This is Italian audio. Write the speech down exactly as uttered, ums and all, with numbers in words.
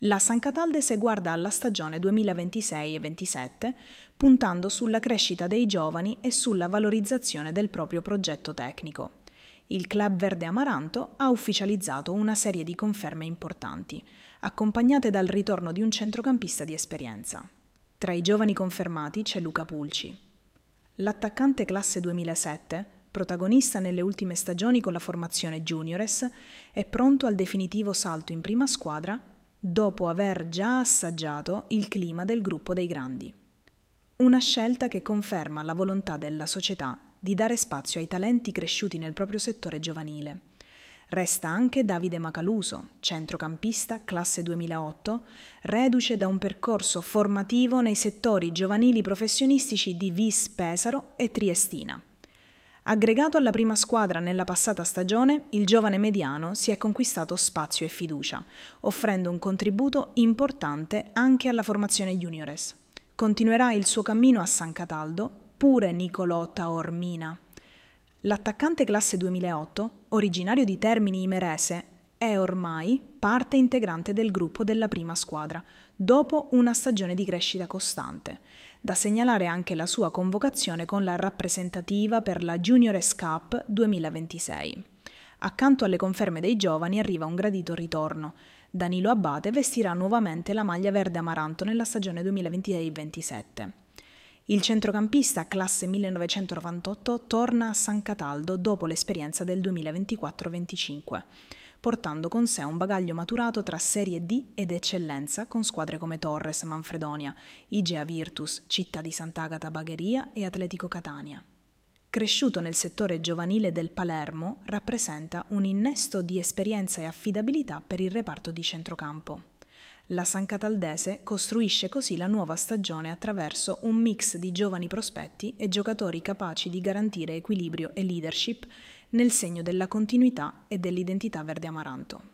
La San Cataldese guarda alla stagione duemilaventisei ventisette puntando sulla crescita dei giovani e sulla valorizzazione del proprio progetto tecnico. Il Club Verde Amaranto ha ufficializzato una serie di conferme importanti, accompagnate dal ritorno di un centrocampista di esperienza. Tra i giovani confermati c'è Luca Pulci. L'attaccante classe duemilasette, protagonista nelle ultime stagioni con la formazione Juniores, è pronto al definitivo salto in prima squadra dopo aver già assaggiato il clima del gruppo dei grandi. Una scelta che conferma la volontà della società di dare spazio ai talenti cresciuti nel proprio settore giovanile. Resta anche Davide Macaluso, centrocampista classe duemilaotto, reduce da un percorso formativo nei settori giovanili professionistici di Vis Pesaro e Triestina. Aggregato alla prima squadra nella passata stagione, il giovane mediano si è conquistato spazio e fiducia, offrendo un contributo importante anche alla formazione Juniores. Continuerà il suo cammino a San Cataldo pure Nicolò Taormina. L'attaccante classe duemilaotto, originario di Termini Imerese, è ormai parte integrante del gruppo della prima squadra, dopo una stagione di crescita costante. Da segnalare anche la sua convocazione con la rappresentativa per la Juniores Cup duemilaventisei. Accanto alle conferme dei giovani arriva un gradito ritorno. Danilo Abbate vestirà nuovamente la maglia verde amaranto nella stagione duemilaventisei ventisette. Il centrocampista classe millenovecentonovantotto torna a San Cataldo dopo l'esperienza del duemilaventiquattro venticinque, portando con sé un bagaglio maturato tra Serie D ed eccellenza con squadre come Torres Manfredonia, Igea Virtus, Città di Sant'Agata Bagheria e Atletico Catania. Cresciuto nel settore giovanile del Palermo, rappresenta un innesto di esperienza e affidabilità per il reparto di centrocampo. La San Cataldese costruisce così la nuova stagione attraverso un mix di giovani prospetti e giocatori capaci di garantire equilibrio e leadership nel segno della continuità e dell'identità verde amaranto.